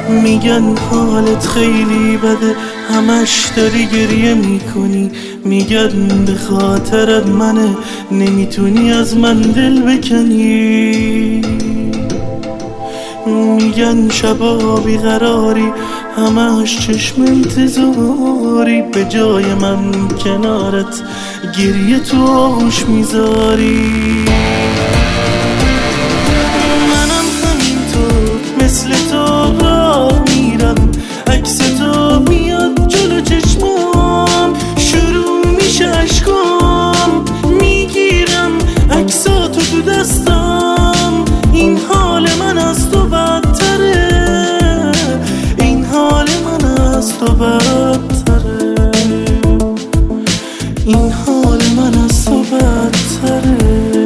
میگن حالت خیلی بده، همش داری گریه میکنی. میگن به خاطر منه، نمیتونی از من دل بکنی. میگن شبا بیقراری، همش چشم انتظاری. به جای من کنارت گریه تو آغوش میذاری. منم همینطور مثل تو راه میرم، عکس تو میاد جلو چشمام، شروع میشه عشقام. میگیرم عکساتو تو دستم، این حال من از تو بدتره، این حال من از تو بدتره، این حال من از تو بدتره.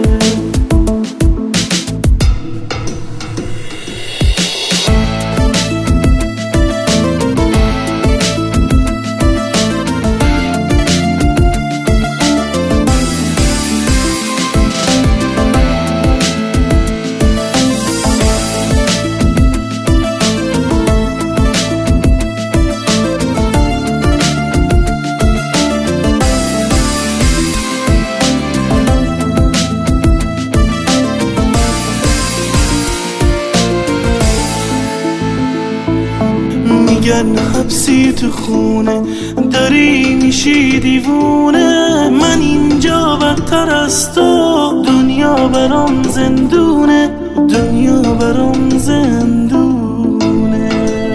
میگن حبسی تو خونه، داری میشی دیوونه. من اینجا بدتر از تو، دنیا برام زندونه، دنیا برام زندونه.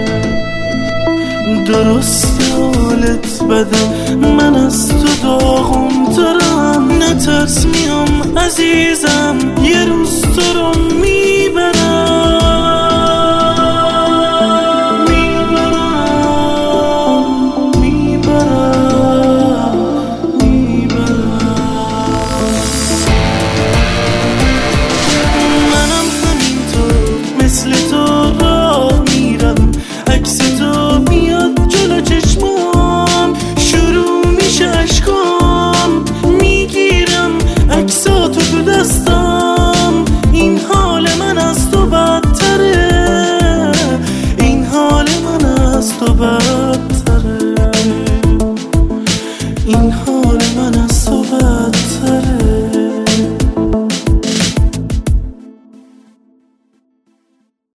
درست حالت بده، من از تو داغم ترم. نترس میام عزیزم، یه